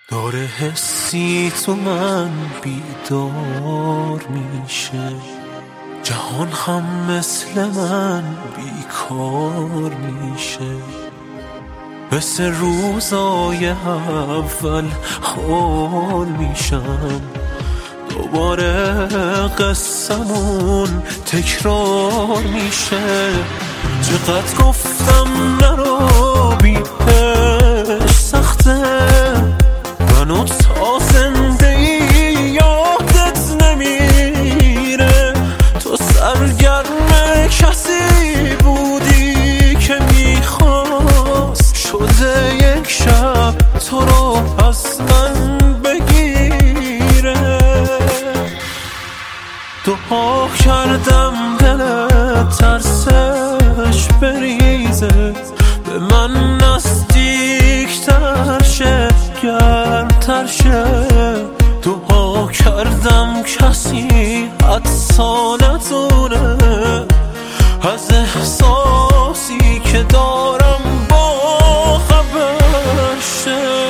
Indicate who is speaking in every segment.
Speaker 1: داره حسی تو من بیدار میشه، جهان هم مثل من بیکار میشه. مثل روزای اول حال میشم، دوباره قصمون تکرار میشه. چقدر گفتم نرو بیش سخته، منو تا زنده ای یادت نمیره. تو سرگرم کسی بودی که میخواست، شده یک شب تو رو از من بگیره. دعا کردم دلت ترسش بریزه، به من نزدیکتر شه، گرمتر شه. دعا کردم کسی حدسا ندونه از احساسی که دارم با خبر شه.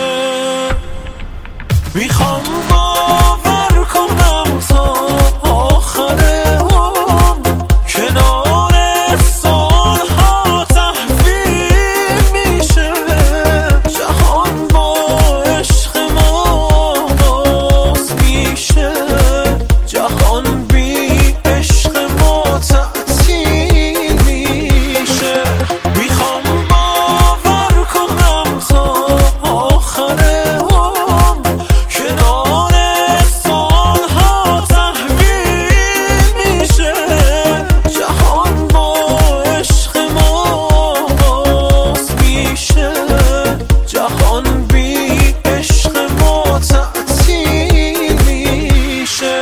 Speaker 1: میخوام باور کنم تا آخر عمر، کنار سالها تحویل میشه. جهان با عشق ما باز میشه، جهان بی عشق ما تعطیل میشه. میخوام باور کنم تا آخر عمر، کنار سالها تحویل میشه. جهان با عشق ما باز میشه، جهان بی عشق ما تعطیل میشه.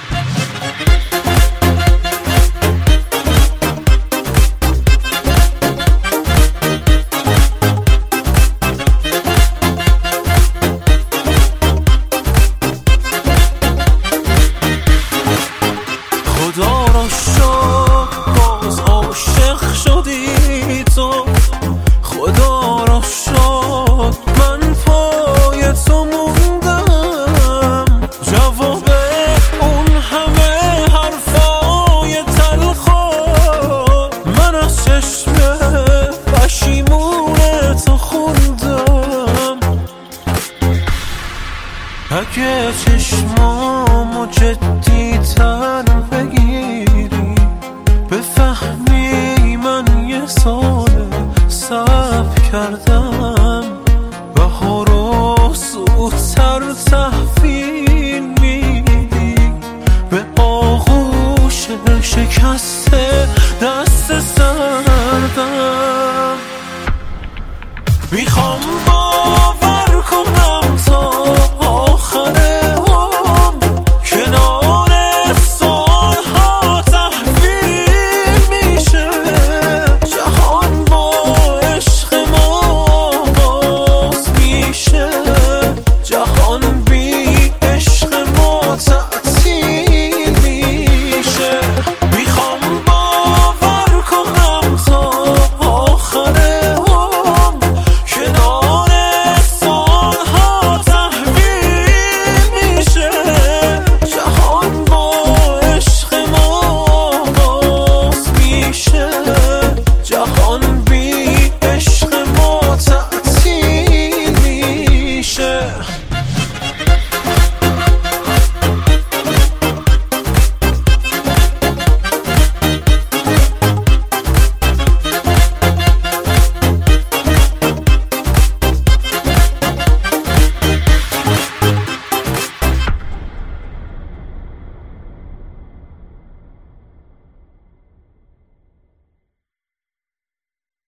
Speaker 1: خدا را شکر باز عاشق شدی تو، خدا را شکر من پای تو موندم. جواب اون همه حرفای تلخا من از چشم پشیمون تو خوندم. اگه چشمامو جدی تر